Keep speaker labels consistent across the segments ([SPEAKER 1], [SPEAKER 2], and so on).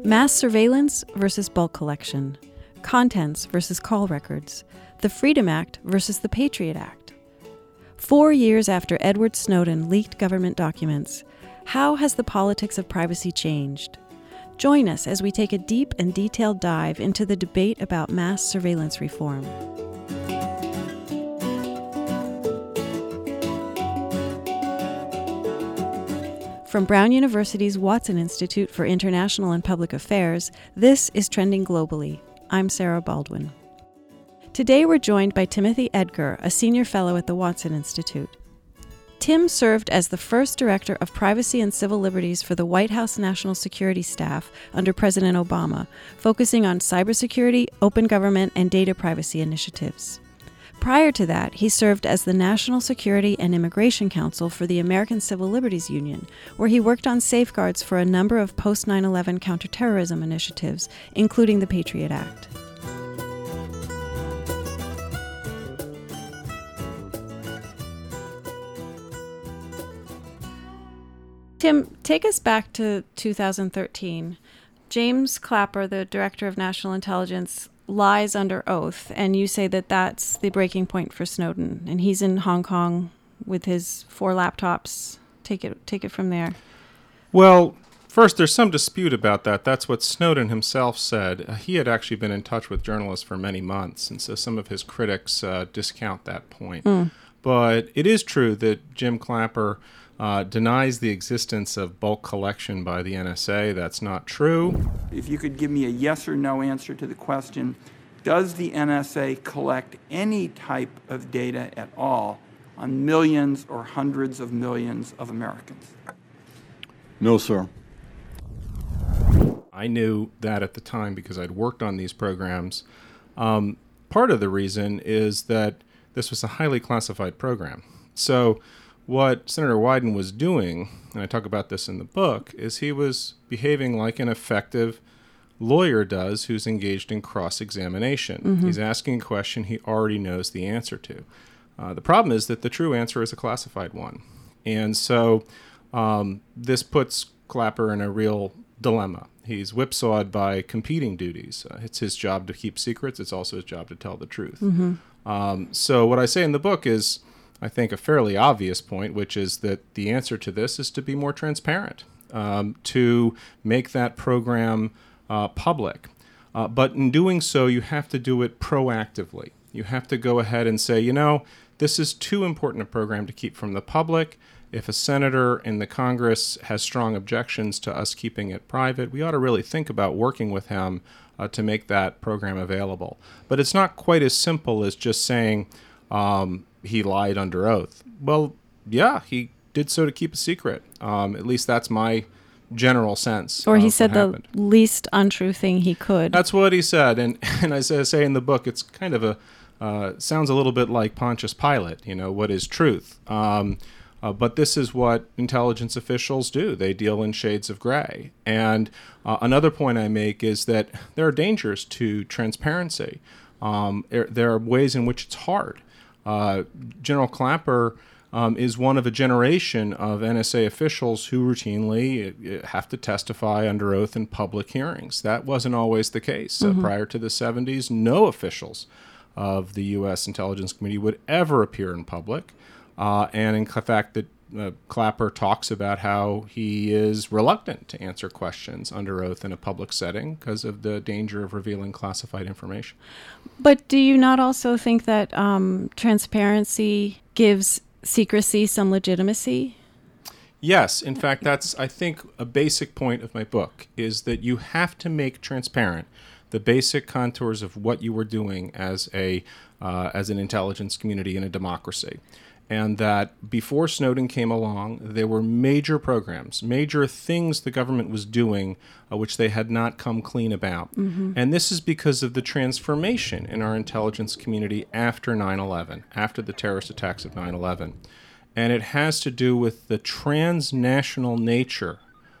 [SPEAKER 1] Mass surveillance versus bulk collection. Contents versus call records. The Freedom Act versus the Patriot Act. 4 years after Edward Snowden leaked government documents, how has the politics of privacy changed? Join us as we take a deep and detailed dive into the debate about mass surveillance reform. From Brown University's Watson Institute for International and Public Affairs, this is Trending Globally. I'm Sarah Baldwin. Today we're joined by Timothy Edgar, a senior fellow at the Watson Institute. Tim served as the first director of privacy and civil liberties for the White House National Security Staff under President Obama, focusing on cybersecurity, open government, and data privacy initiatives. Prior to that, he served as the National Security and Immigration Counsel for the American Civil Liberties Union, where he worked on safeguards for a number of post-9/11 counterterrorism initiatives, including the Patriot Act. Tim, take us back to 2013. James Clapper, the Director of National Intelligence, lies under oath, and you say that that's the breaking point for Snowden, and he's in Hong Kong with his 4 laptops. Take it from there.
[SPEAKER 2] Well, first, there's some dispute about that. That's what Snowden himself said. He had actually been in touch with journalists for many months, and so some of his critics discount that point. But it is true that Jim Clapper denies the existence of bulk collection by the NSA. That's not true.
[SPEAKER 3] If you could give me a yes or no answer to the question, does the NSA collect any type of data at all on millions or hundreds of millions of Americans?
[SPEAKER 4] No, sir.
[SPEAKER 2] I knew that at the time because I'd worked on these programs. Part of the reason is that this was a highly classified program. So what Senator Wyden was doing, and I talk about this in the book, is he was behaving like an effective lawyer does who's engaged in cross-examination. He's asking a question he already knows the answer to. The problem is that the true answer is a classified one. And so this puts Clapper in a real dilemma. He's whipsawed by competing duties. It's his job to keep secrets. It's also his job to tell the truth. So what I say in the book is, I think, a fairly obvious point, which is that the answer to this is to be more transparent, to make that program public. But in doing so, you have to do it proactively. You have to go ahead and say, this is too important a program to keep from the public. If a senator in the Congress has strong objections to us keeping it private, we ought to really think about working with him to make that program available. But it's not quite as simple as just saying, he lied under oath. Well, yeah, he did so to keep a secret. At least that's my general sense.
[SPEAKER 1] Or he said the least untrue thing he could.
[SPEAKER 2] That's what he said. And as I say in the book, it's kind of sounds a little bit like Pontius Pilate, what is truth? But this is what intelligence officials do. They deal in shades of gray. And another point I make is that there are dangers to transparency. There are ways in which it's hard. General Clapper is one of a generation of NSA officials who routinely have to testify under oath in public hearings. That wasn't always the case. Prior to the 70s, no officials of the U.S. Intelligence Committee would ever appear in public. And in fact, that Clapper talks about how he is reluctant to answer questions under oath in a public setting because of the danger of revealing classified information.
[SPEAKER 1] But do you not also think that transparency gives secrecy some legitimacy?
[SPEAKER 2] Yes. In fact, that's, I think, a basic point of my book, is that you have to make transparent the basic contours of what you were doing as an intelligence community in a democracy. And that before Snowden came along, there were major programs, major things the government was doing which they had not come clean about. And this is because of the transformation in our intelligence community after 9/11, after the terrorist attacks of 9/11. And it has to do with the transnational nature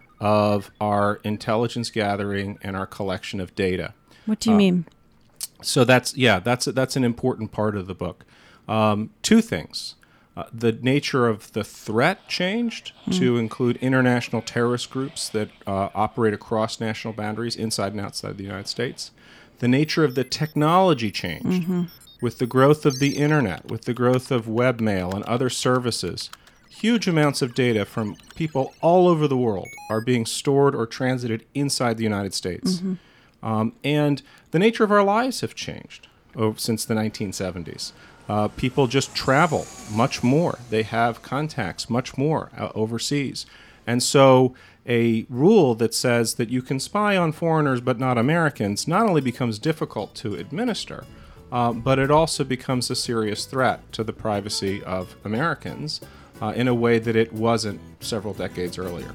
[SPEAKER 2] of our intelligence gathering and our collection of data.
[SPEAKER 1] What do you mean?
[SPEAKER 2] So that's an important part of the book. Two things. The nature of the threat changed to include international terrorist groups that operate across national boundaries inside and outside the United States. The nature of the technology changed with the growth of the internet, with the growth of webmail and other services. Huge amounts of data from people all over the world are being stored or transited inside the United States. And the nature of our lives have changed since the 1970s. People just travel much more. They have contacts much more overseas. And so a rule that says that you can spy on foreigners but not Americans not only becomes difficult to administer, but it also becomes a serious threat to the privacy of Americans in a way that it wasn't several decades earlier.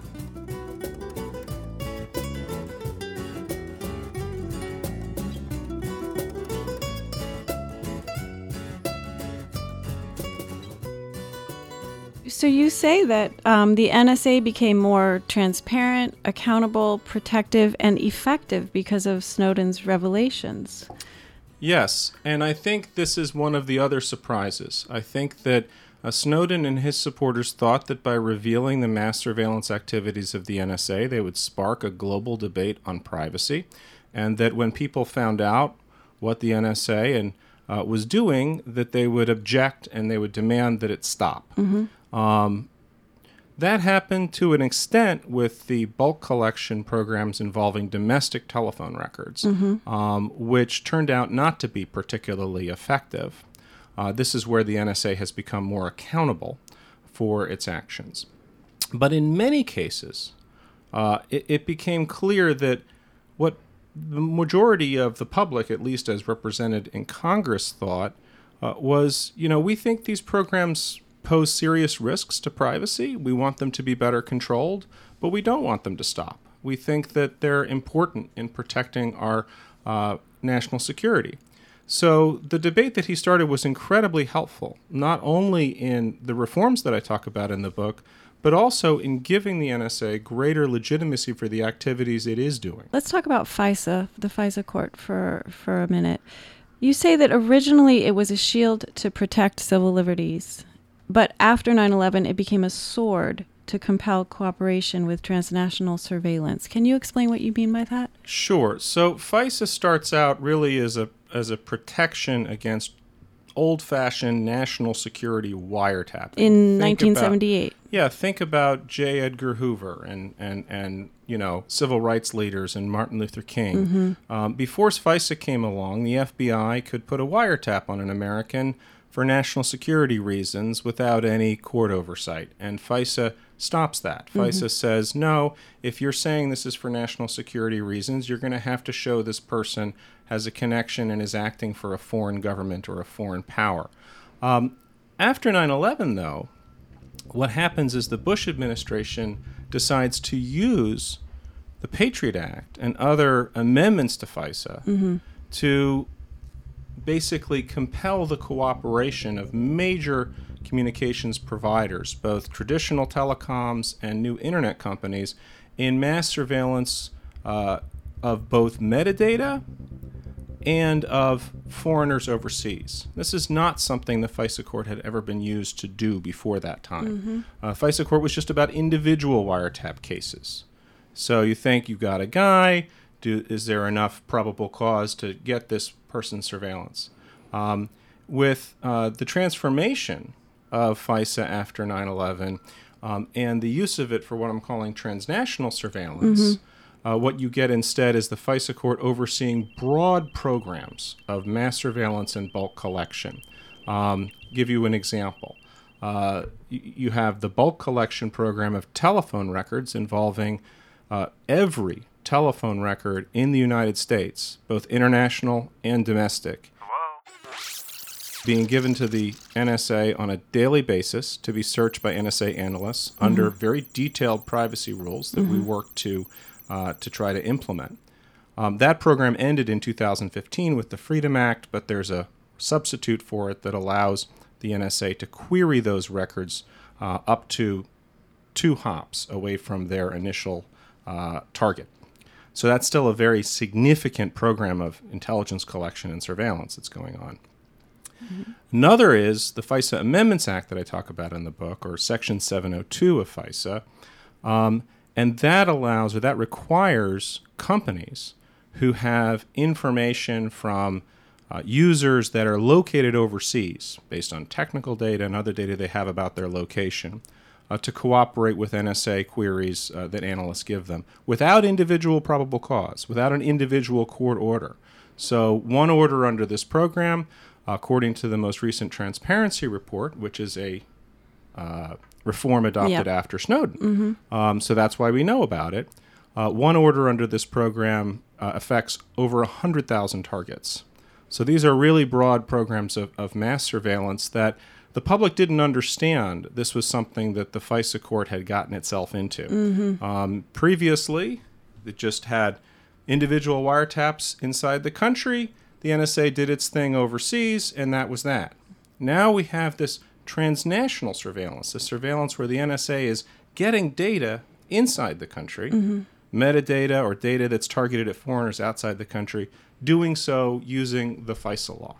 [SPEAKER 1] So you say that the NSA became more transparent, accountable, protective, and effective because of Snowden's revelations.
[SPEAKER 2] Yes, and I think this is one of the other surprises. I think that Snowden and his supporters thought that by revealing the mass surveillance activities of the NSA, they would spark a global debate on privacy, and that when people found out what the NSA was doing, that they would object and they would demand that it stop. That happened to an extent with the bulk collection programs involving domestic telephone records, which turned out not to be particularly effective. This is where the NSA has become more accountable for its actions. But in many cases, it became clear that what the majority of the public, at least as represented in Congress, thought was, we think these programs pose serious risks to privacy. We want them to be better controlled, but we don't want them to stop. We think that they're important in protecting our national security. So the debate that he started was incredibly helpful, not only in the reforms that I talk about in the book, but also in giving the NSA greater legitimacy for the activities it is doing.
[SPEAKER 1] Let's talk about FISA, the FISA court, for a minute. You say that originally it was a shield to protect civil liberties, but after 9/11, it became a sword to compel cooperation with transnational surveillance. Can you explain what you mean by that?
[SPEAKER 2] Sure. So FISA starts out really as a protection against old-fashioned national security wiretapping.
[SPEAKER 1] In 1978.
[SPEAKER 2] Think about J. Edgar Hoover and civil rights leaders and Martin Luther King. Before FISA came along, the FBI could put a wiretap on an American for national security reasons without any court oversight. And FISA stops that. FISA says, no, if you're saying this is for national security reasons, you're going to have to show this person has a connection and is acting for a foreign government or a foreign power. After 9/11, though, what happens is the Bush administration decides to use the Patriot Act and other amendments to FISA to basically compel the cooperation of major communications providers, both traditional telecoms and new internet companies, in mass surveillance of both metadata and of foreigners overseas. This is not something the FISA court had ever been used to do before that time. FISA court was just about individual wiretap cases. So you think you've got a guy, is there enough probable cause to get this person's surveillance? With the transformation of FISA after 9/11 and the use of it for what I'm calling transnational surveillance, what you get instead is the FISA court overseeing broad programs of mass surveillance and bulk collection. Give you an example. You have the bulk collection program of telephone records involving every telephone record in the United States, both international and domestic, being given to the NSA on a daily basis to be searched by NSA analysts under very detailed privacy rules that we work to try to implement. That program ended in 2015 with the Freedom Act, but there's a substitute for it that allows the NSA to query those records up to 2 hops away from their initial target. So that's still a very significant program of intelligence collection and surveillance that's going on. Another is the FISA Amendments Act that I talk about in the book, or Section 702 of FISA. And that allows, or that requires companies who have information from users that are located overseas, based on technical data and other data they have about their location, to cooperate with NSA queries that analysts give them, without individual probable cause, without an individual court order. So one order under this program, according to the most recent transparency report, which is a reform adopted after Snowden. So that's why we know about it. One order under this program affects over 100,000 targets. So these are really broad programs of mass surveillance that the public didn't understand. This was something that the FISA court had gotten itself into. Previously, it just had individual wiretaps inside the country. The NSA did its thing overseas, and that was that. Now we have this transnational surveillance, this surveillance where the NSA is getting data inside the country, metadata or data that's targeted at foreigners outside the country, doing so using the FISA law.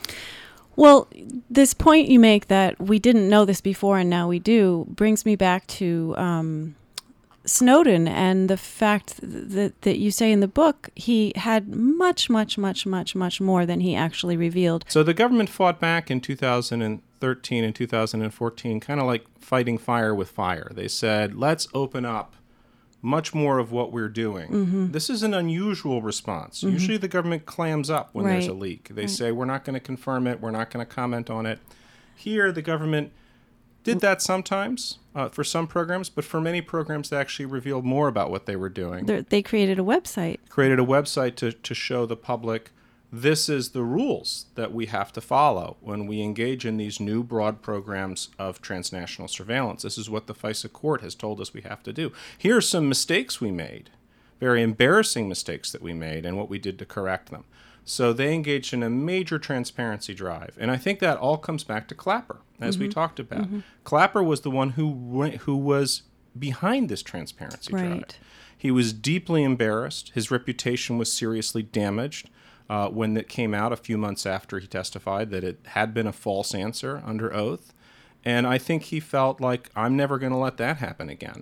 [SPEAKER 1] Well, this point you make that we didn't know this before and now we do brings me back to Snowden and the fact that you say in the book he had much more than he actually revealed.
[SPEAKER 2] So the government fought back in 2013 and 2014, kind of like fighting fire with fire. They said, let's open up much more of what we're doing. This is an unusual response. Usually the government clams up when there's a leak. They say, we're not going to confirm it, we're not going to comment on it. Here, the government did that sometimes for some programs, but for many programs, they actually revealed more about what they were doing.
[SPEAKER 1] They created a website.
[SPEAKER 2] Created a website to show the public, this is the rules that we have to follow when we engage in these new broad programs of transnational surveillance. This is what the FISA court has told us we have to do. Here are some mistakes we made, very embarrassing mistakes that we made, and what we did to correct them. So they engaged in a major transparency drive. And I think that all comes back to Clapper, as we talked about. Clapper was the one who was behind this transparency drive. He was deeply embarrassed. His reputation was seriously damaged when it came out a few months after he testified that it had been a false answer under oath. And I think he felt like, I'm never going to let that happen again.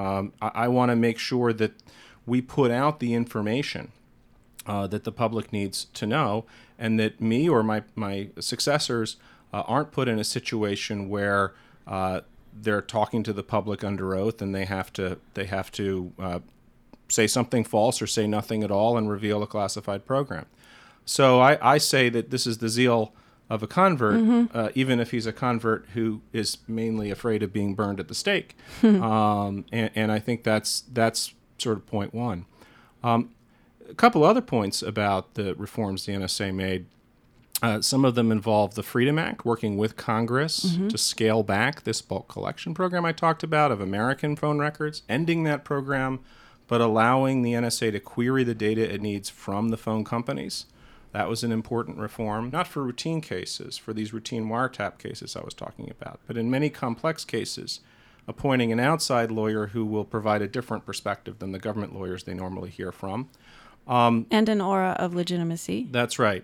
[SPEAKER 2] I want to make sure that we put out the information that the public needs to know, and that me or my successors aren't put in a situation where they're talking to the public under oath and they have to say something false or say nothing at all and reveal a classified program. So I say that this is the zeal of a convert, even if he's a convert who is mainly afraid of being burned at the stake. And I think that's sort of point one. A couple other points about the reforms the NSA made. Some of them involve the Freedom Act, working with Congress to scale back this bulk collection program I talked about of American phone records, ending that program, but allowing the NSA to query the data it needs from the phone companies. That was an important reform, not for routine cases, for these routine wiretap cases I was talking about, but in many complex cases, appointing an outside lawyer who will provide a different perspective than the government lawyers they normally hear from.
[SPEAKER 1] And an aura of legitimacy. That's
[SPEAKER 2] right.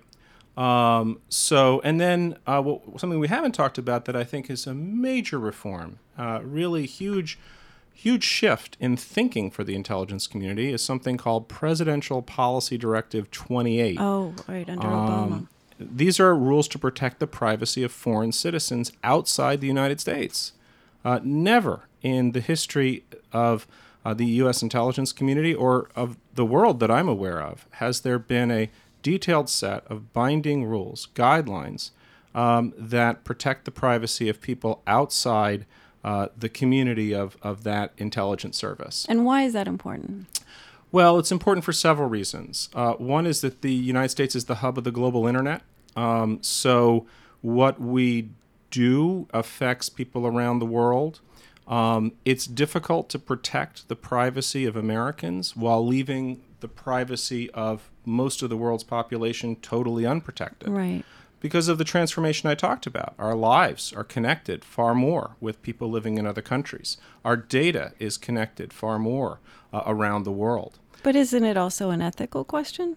[SPEAKER 2] And then something we haven't talked about that I think is a major reform, really huge shift in thinking for the intelligence community, is something called Presidential Policy Directive 28.
[SPEAKER 1] Oh, right, under Obama.
[SPEAKER 2] These are rules to protect the privacy of foreign citizens outside the United States. Never in the history of the U.S. intelligence community or of the world that I'm aware of has there been a detailed set of binding rules, guidelines, that protect the privacy of people outside the community of that intelligence service.
[SPEAKER 1] And why is that important?
[SPEAKER 2] Well, it's important for several reasons. One is that the United States is the hub of the global internet. So what we do affects people around the world. It's difficult to protect the privacy of Americans while leaving the privacy of most of the world's population totally unprotected.
[SPEAKER 1] Right.
[SPEAKER 2] Because of the transformation I talked about. Our lives are connected far more with people living in other countries. Our data is connected far more around the world.
[SPEAKER 1] But isn't it also an ethical question?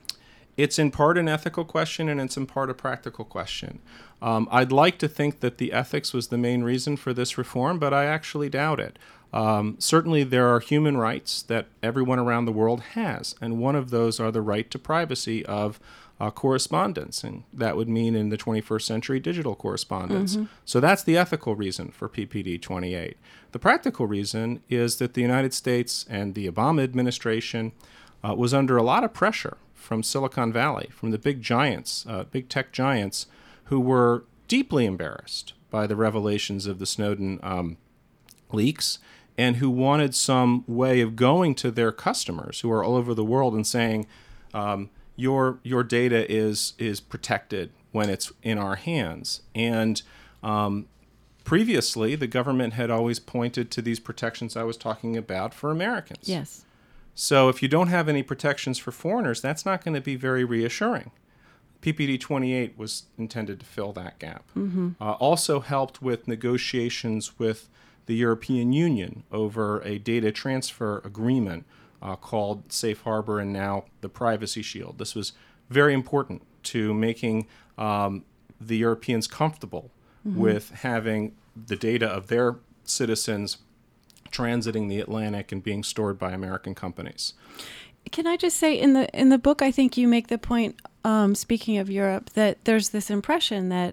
[SPEAKER 2] It's in part an ethical question and it's in part a practical question. I'd like to think that the ethics was the main reason for this reform, but I actually doubt it. Certainly there are human rights that everyone around the world has, and one of those are the right to privacy of correspondence, and that would mean in the 21st century digital correspondence. So that's the ethical reason for PPD 28. The practical reason is that the United States and the Obama administration was under a lot of pressure from Silicon Valley, from the big giants, big tech giants, who were deeply embarrassed by the revelations of the Snowden leaks, and who wanted some way of going to their customers who are all over the world and saying, your data is protected when it's in our hands. And previously, the government had always pointed to these protections I was talking about for Americans.
[SPEAKER 1] Yes.
[SPEAKER 2] So if you don't have any protections for foreigners, that's not going to be very reassuring. PPD 28 was intended to fill that gap. Also helped with negotiations with the European Union over a data transfer agreement called Safe Harbor and now the Privacy Shield. This was very important to making the Europeans comfortable with having the data of their citizens transiting the Atlantic and being stored by American companies.
[SPEAKER 1] Can I just say, in the book, I think you make the point, speaking of Europe, that there's this impression that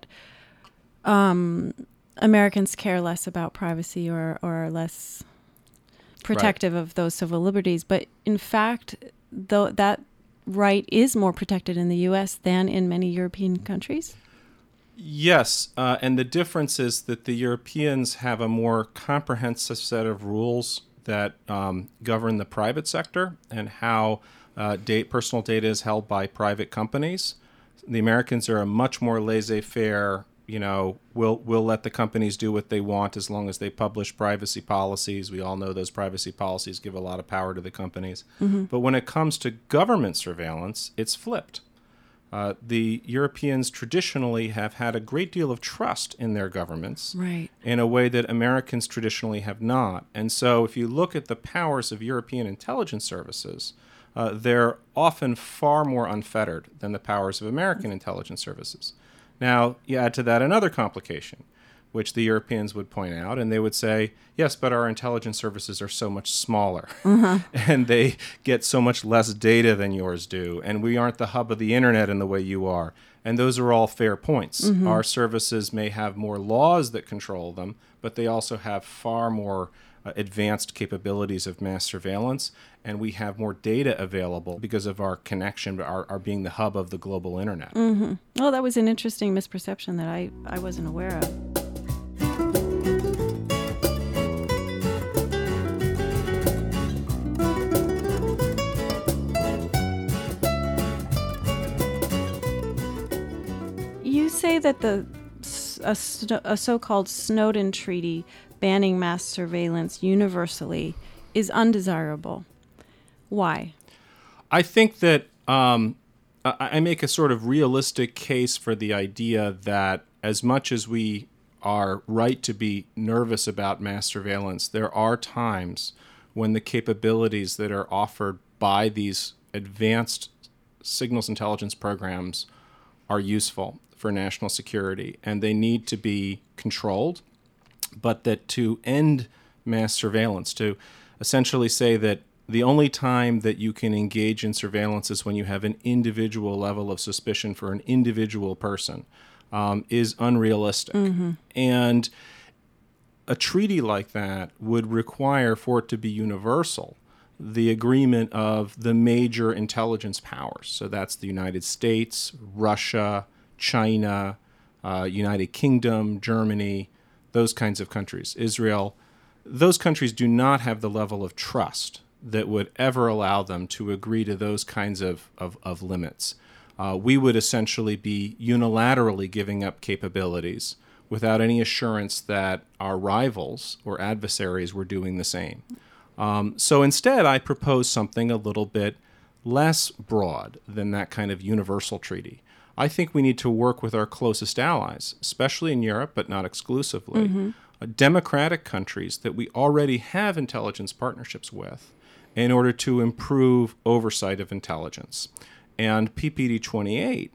[SPEAKER 1] Americans care less about privacy or are less protective of those civil liberties. But in fact, though, that right is more protected in the U.S. than in many European countries.
[SPEAKER 2] Yes, and the difference is that the Europeans have a more comprehensive set of rules that govern the private sector and how personal data is held by private companies. The Americans are a much more laissez-faire, we'll let the companies do what they want as long as they publish privacy policies. We all know those privacy policies give a lot of power to the companies. But when it comes to government surveillance, it's flipped. The Europeans traditionally have had a great deal of trust in their governments in a way that Americans traditionally have not. And so if you look at the powers of European intelligence services, they're often far more unfettered than the powers of American intelligence services. Now, you add to that another complication, which the Europeans would point out, and they would say, yes, but our intelligence services are so much smaller, and they get so much less data than yours do, and we aren't the hub of the internet in the way you are. And those are all fair points. Our services may have more laws that control them, but they also have far more advanced capabilities of mass surveillance, and we have more data available because of our connection, our being the hub of the global internet.
[SPEAKER 1] Well, that was an interesting misperception that I wasn't aware of. You say that a so-called Snowden Treaty banning mass surveillance universally is undesirable. Why?
[SPEAKER 2] I think that I make a sort of realistic case for the idea that as much as we are right to be nervous about mass surveillance, there are times when the capabilities that are offered by these advanced signals intelligence programs are useful for national security, and they need to be controlled, but that to end mass surveillance, to essentially say that the only time that you can engage in surveillance is when you have an individual level of suspicion for an individual person, is unrealistic. And a treaty like that would require, for it to be universal, the agreement of the major intelligence powers. So that's the United States, Russia, China, United Kingdom, Germany, those kinds of countries, Israel. Those countries do not have the level of trust that would ever allow them to agree to those kinds of limits. We would essentially be unilaterally giving up capabilities without any assurance that our rivals or adversaries were doing the same. So instead, I propose something a little bit less broad than that kind of universal treaty. I think we need to work with our closest allies, especially in Europe, but not exclusively, democratic countries that we already have intelligence partnerships with in order to improve oversight of intelligence. And PPD 28,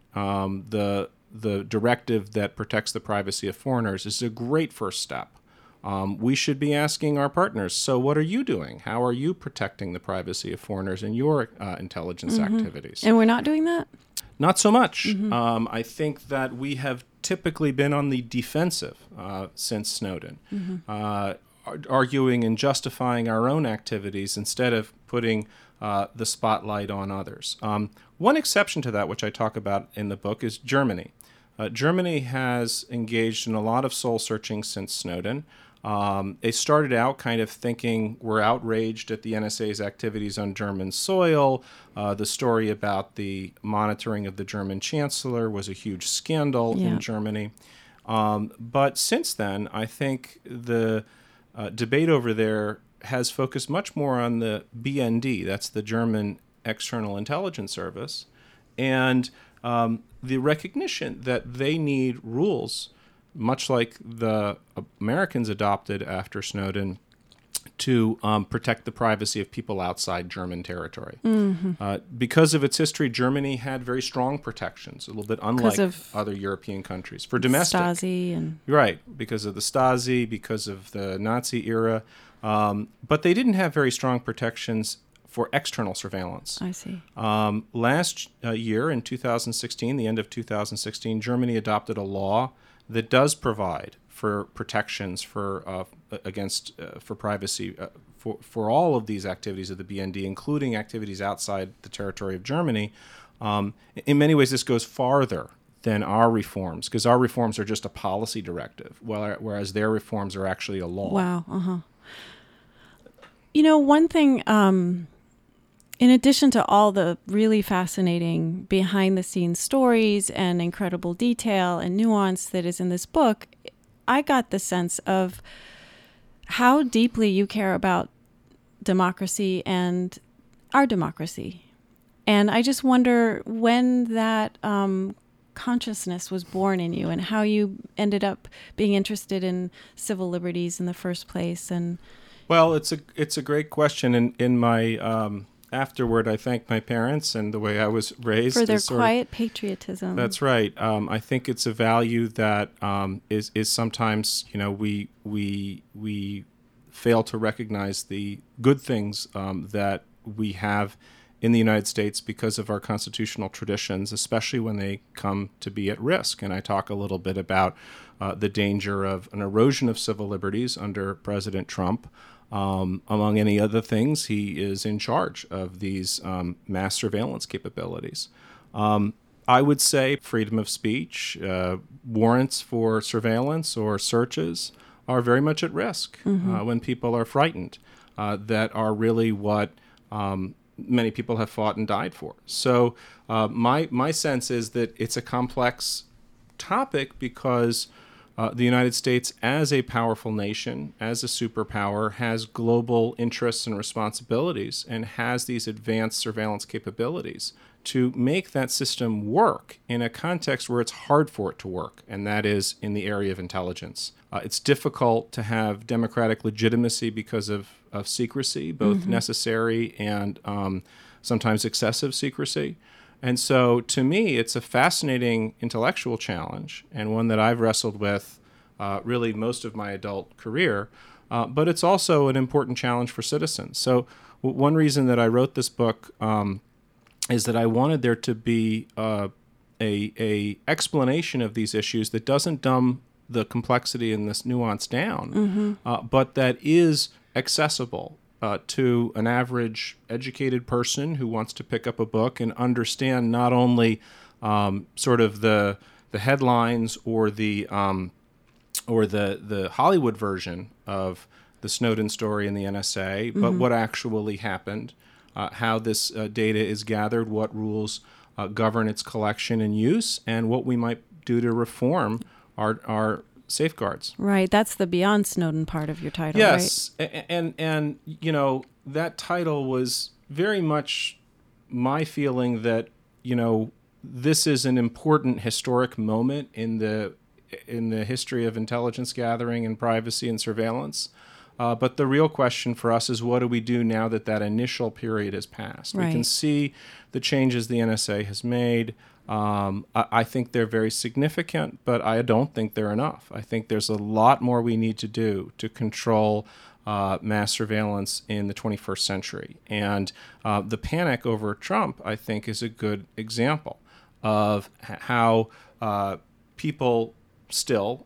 [SPEAKER 2] the directive that protects the privacy of foreigners, is a great first step. We should be asking our partners, so what are you doing? How are you protecting the privacy of foreigners in your intelligence activities?
[SPEAKER 1] And we're not doing that?
[SPEAKER 2] Not so much. I think that we have typically been on the defensive since Snowden, arguing and justifying our own activities instead of putting the spotlight on others. One exception to that, which I talk about in the book, is Germany. Germany has engaged in a lot of soul searching since Snowden. They started out kind of thinking we're outraged at the NSA's activities on German soil. The story about the monitoring of the German chancellor was a huge scandal in Germany. But since then, I think the debate over there has focused much more on the BND, that's the German External Intelligence Service, and the recognition that they need rules, much like the Americans adopted after Snowden, to protect the privacy of people outside German territory. Because of its history, Germany had very strong protections, a little bit unlike other European countries, for domestic.
[SPEAKER 1] Stasi and...
[SPEAKER 2] Right, because of the Stasi, because of the Nazi era. But they didn't have very strong protections for external surveillance.
[SPEAKER 1] I see.
[SPEAKER 2] Last year, in 2016, the end of 2016, Germany adopted a law that does provide for protections for against for privacy for all of these activities of the BND, including activities outside the territory of Germany. In many ways, this goes farther than our reforms, because our reforms are just a policy directive, whereas their reforms are actually a law.
[SPEAKER 1] Wow. You know, one thing, in addition to all the really fascinating behind-the-scenes stories and incredible detail and nuance that is in this book, I got the sense of how deeply you care about democracy and our democracy. And I just wonder when that consciousness was born in you and how you ended up being interested in civil liberties in the first place. And
[SPEAKER 2] well, it's a great question. In my afterward, I thank my parents and the way I was raised
[SPEAKER 1] for their quiet patriotism.
[SPEAKER 2] That's right. I think it's a value that is sometimes, we fail to recognize the good things that we have in the United States because of our constitutional traditions, especially when they come to be at risk. And I talk a little bit about the danger of an erosion of civil liberties under President Trump. Among any other things, he is in charge of these mass surveillance capabilities. I would say freedom of speech, warrants for surveillance or searches are very much at risk when people are frightened, that are really what many people have fought and died for. So my sense is that it's a complex topic because the United States, as a powerful nation, as a superpower, has global interests and responsibilities and has these advanced surveillance capabilities to make that system work in a context where it's hard for it to work, and that is in the area of intelligence. It's difficult to have democratic legitimacy because of secrecy, both necessary and sometimes excessive secrecy. And so, to me, it's a fascinating intellectual challenge and one that I've wrestled with really most of my adult career, but it's also an important challenge for citizens. So one reason that I wrote this book is that I wanted there to be a explanation of these issues that doesn't dumb the complexity and this nuance down, but that is accessible to an average educated person who wants to pick up a book and understand not only sort of the headlines or the Hollywood version of the Snowden story and the NSA, but what actually happened, how this data is gathered, what rules govern its collection and use, and what we might do to reform our safeguards.
[SPEAKER 1] Right, that's the beyond Snowden part of your title,
[SPEAKER 2] yes,
[SPEAKER 1] right?
[SPEAKER 2] And that title was very much my feeling that, this is an important historic moment in the history of intelligence gathering and privacy and surveillance. But the real question for us is, what do we do now that that initial period has passed?
[SPEAKER 1] Right.
[SPEAKER 2] We can see the changes the NSA has made. I think they're very significant, but I don't think they're enough. I think there's a lot more we need to do to control mass surveillance in the 21st century. And the panic over Trump, I think, is a good example of how people still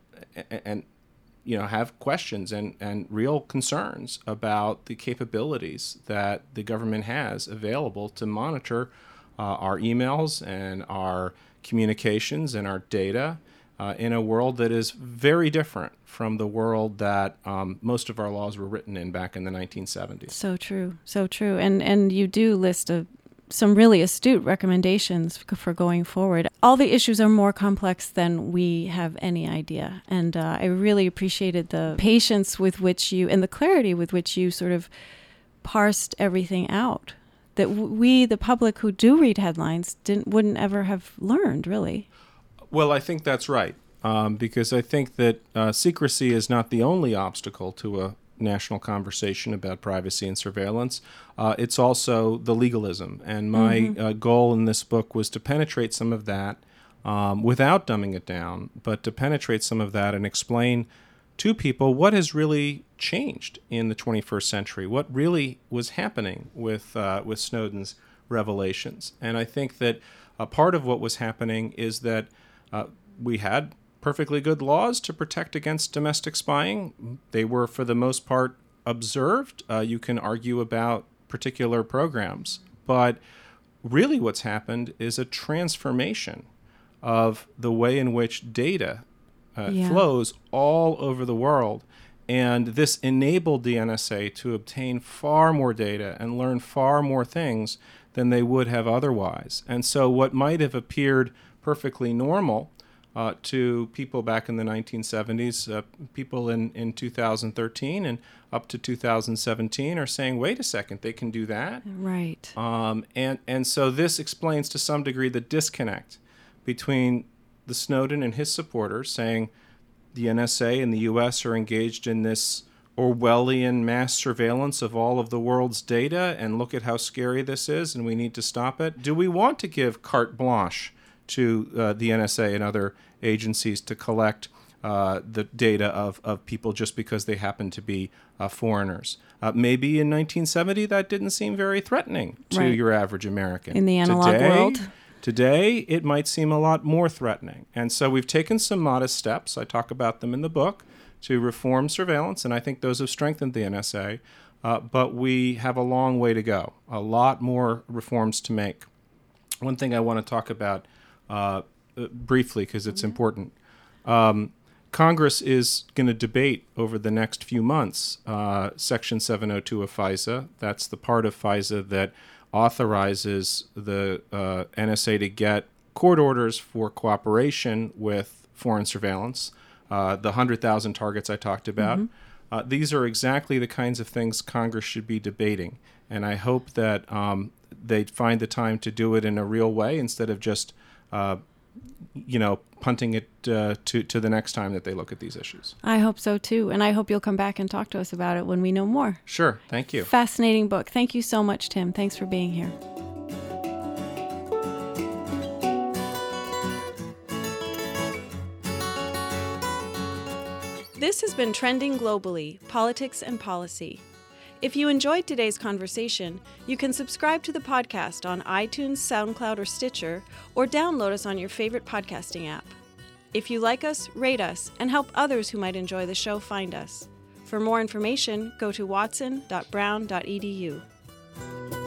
[SPEAKER 2] have questions and real concerns about the capabilities that the government has available to monitor our emails and our communications and our data in a world that is very different from the world that most of our laws were written in back in the 1970s.
[SPEAKER 1] So true, so true. And you do list some really astute recommendations for going forward. All the issues are more complex than we have any idea. And I really appreciated the patience with which you, and the clarity with which you sort of parsed everything out, that we, the public who do read headlines, wouldn't ever have learned, really.
[SPEAKER 2] Well, I think that's right, because I think that secrecy is not the only obstacle to a national conversation about privacy and surveillance. It's also the legalism. And my goal in this book was to penetrate some of that without dumbing it down, but to penetrate some of that and explain to people what has really changed in the 21st century, what really was happening with Snowden's revelations. And I think that a part of what was happening is that we had perfectly good laws to protect against domestic spying. They were, for the most part, observed. You can argue about particular programs, but really what's happened is a transformation of the way in which data flows all over the world. And this enabled the NSA to obtain far more data and learn far more things than they would have otherwise. And so what might have appeared perfectly normal to people back in the 1970s, people in 2013 and up to 2017 are saying, wait a second, they can do that?
[SPEAKER 1] Right.
[SPEAKER 2] And so this explains to some degree the disconnect between the Snowden and his supporters saying the NSA and the U.S. are engaged in this Orwellian mass surveillance of all of the world's data, and look at how scary this is, and we need to stop it. Do we want to give carte blanche to the NSA and other agencies to collect the data of people just because they happen to be foreigners? Maybe in 1970 that didn't seem very threatening to your average American.
[SPEAKER 1] In the analog world?
[SPEAKER 2] Today, it might seem a lot more threatening. And so we've taken some modest steps, I talk about them in the book, to reform surveillance, and I think those have strengthened the NSA. But we have a long way to go, a lot more reforms to make. One thing I want to talk about briefly, because it's important. Congress is going to debate over the next few months Section 702 of FISA. That's the part of FISA that authorizes the NSA to get court orders for cooperation with foreign surveillance, the 100,000 targets I talked about. These are exactly the kinds of things Congress should be debating. And I hope that they find the time to do it in a real way instead of just punting it to the next time that they look at these issues.
[SPEAKER 1] I hope so, too. And I hope you'll come back and talk to us about it when we know more.
[SPEAKER 2] Sure. Thank you.
[SPEAKER 1] Fascinating book. Thank you so much, Tim. Thanks for being here. This has been Trending Globally, Politics and Policy. If you enjoyed today's conversation, you can subscribe to the podcast on iTunes, SoundCloud, or Stitcher, or download us on your favorite podcasting app. If you like us, rate us, and help others who might enjoy the show find us. For more information, go to watson.brown.edu.